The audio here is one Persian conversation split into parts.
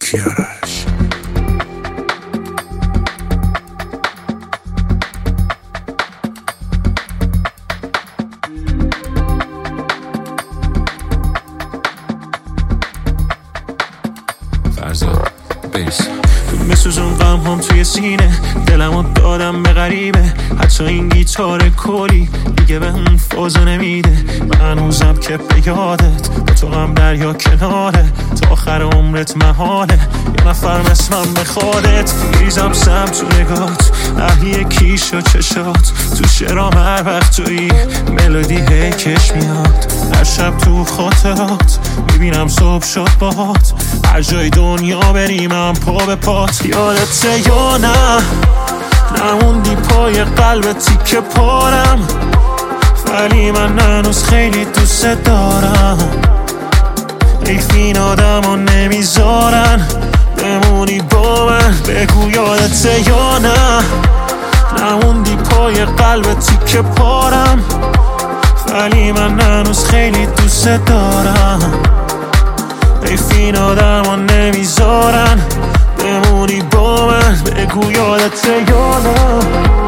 کیارش. فرزاد بیس بسوزون غم هم توی سینه، دلمو دادم به غریبه. حتی این گیتار کلی دیگه به اون فازو نمیده. من هنوزم که به یادت با تو هم دریا کناره، تا آخر عمرت محاله یه نفر مثلم بخوادت. میریزم سم تو نگات، اهلی کیش و چشات، تو شعرام هر وقت توی ملودی هی کش میاد. هر شب تو خاطرات میبینم صبح شد باهات، هر جای دنیا بریم من پا به پات. یادته یا نه نموندی پای قلب تیکه پارم، ولی من هنوز خیلی دوست دارم. حیف این آدم ها نمیذارن بمونی با من. بگو یادته یا نه نموندی پای قلب تیکه پارم، ولی من هنوز خیلی دوست دارم. حیف این آدم ها نمیذارن بمونی با من. بگو یادته یا نه.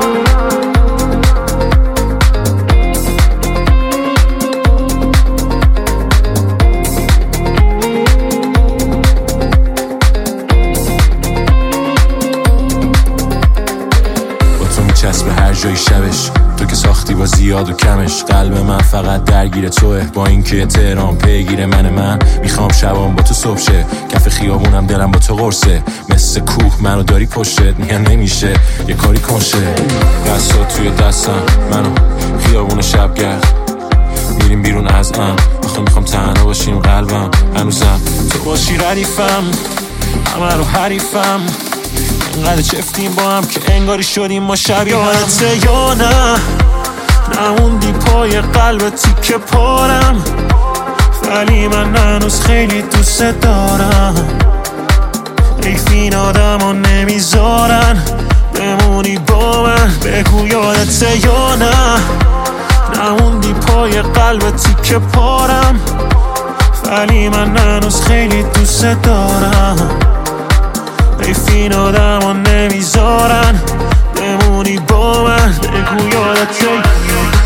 چسب هر جای شبش، تو که ساختی با زیاد و کمش. قلب من فقط درگیر توه، با اینکه تهران پیگیر من میخوام شبام با تو صبح شه. کف خیابونم دلم با تو قرصه، مثل کوه منو داری پشتت. میگن نمیشه یه کاری کنشه. دستا توی دستم منو خیابون شبگرد، میریم بیرون از آخه میخوام تنها باشیم. قلبم هنوزم تو باشی ردیفم، همه رو حریفم. اینقدر چفتیم با هم که انگاری شدیم ما شبیه هم. یادته یا نه نموندی پای قلب تیکه پارم، ولی من هنوز خیلی دوست دارم. حیف این آدم ها نمیذارن بمونی با من. بگو یادته یا نه نموندی پای قلب تیکه پارم، ولی من هنوز خیلی دوست دارم. حیف این آدم ها نمیذارن بمونی با من. بگو یادته